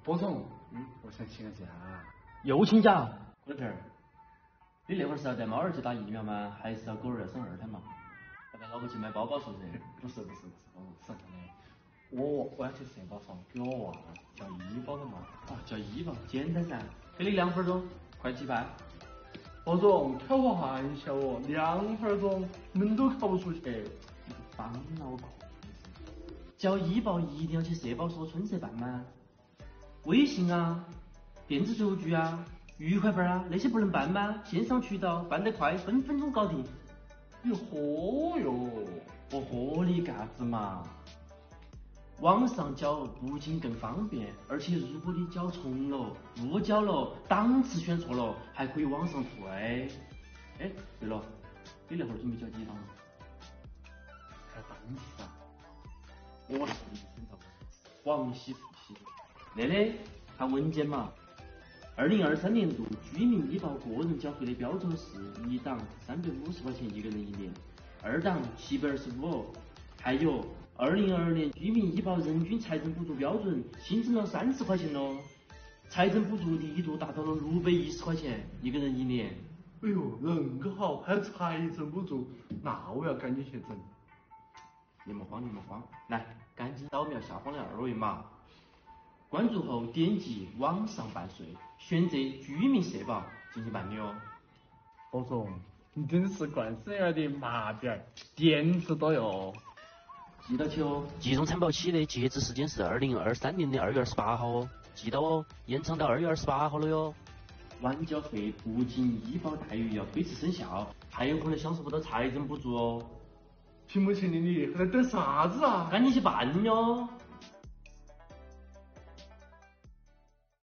波总，我想请个假。 又请假？郭头儿，你那会儿是要带猫儿去打疫苗吗？还是要狗儿要生二胎嘛？要带老婆去买包包说噻？ 不是，是这样的。我要去社保上给我娃叫医保的嘛。 啊，叫医保，简单噻，给你2分钟，快去办。 波总，开玩笑哦，2分钟门都考不出去。 你个帮脑壳！交医保一定要去社保所村社办吗？微信啊、电子邮局啊、余款本啊，那些不能办吗？线上渠道办得快，分分钟搞定。 你喝哟！ 我喝你干子嘛？网上缴不仅更方便，而且如果你缴重了、误缴了、档次选错了，还可以网上退。哎，对了，你那会儿准备缴几档了？ 看档次啊！ 我是审查广西复习那里看文件嘛。2023年度居民医保个人缴费的标准是1档350块钱一个人1年，2档725，还有2022年居民医保人均财政补助标准新增了30块钱咯，财政补助力度达到了610块钱一个人1年。 哎呦，人个好，还有财政补助，那我要赶紧去整。 你们慌，来，赶紧扫描下方的2维码，关注后点击网上办税，选择居民社保进行办理哦。 波总，你真是惯生儿的麻点儿，电池多哟。 记到起哦，集中参保期的截止时间是2023年的2月28号哦，记到哦，延长到2月28号了哟。晚缴费不仅医保待遇要推迟生效，还有可能享受不到财政补助哦。 屏幕前的你还在等啥子啊？ 赶紧去办哟！